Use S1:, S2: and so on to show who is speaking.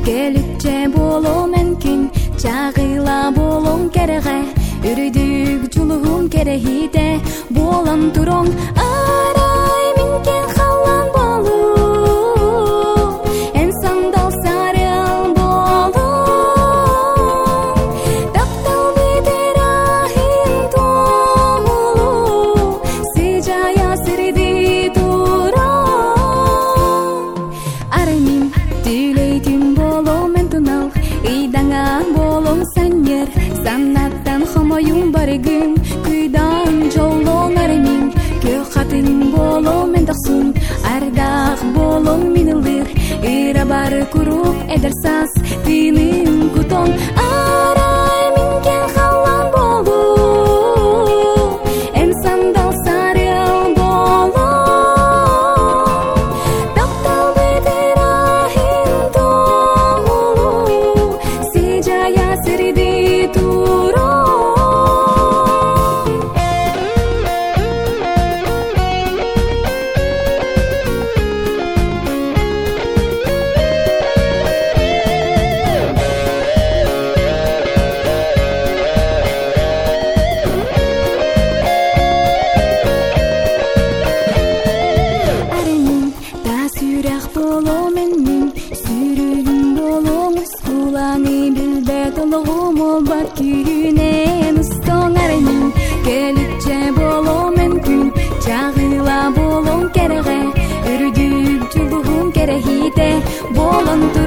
S1: келүкче болуу мүмкүн чагыла болуң кереге үрүдүк жулугум керехите болом туруң арай минкен халан болуу энсандал сарыл болуң таптал бедер ахин толуу сыжая сырды туруң арай мин түлейтин болуу мен тунал ыйдаңа болуң санер санаттан хомоюң барыгын күйдан жолуң аремин кө хатын болуң мен тахсун ардак болуң минылыр ыра бар куруп эдерсас тыным кутон арай минкен халан болуу энсандал сарыл болуң таптал бедер ахин толуу сыжая сырды Күнен ұстың арайның келікче болу мүмкін чағыла болуң кереге үрдүк жулугум керехите болон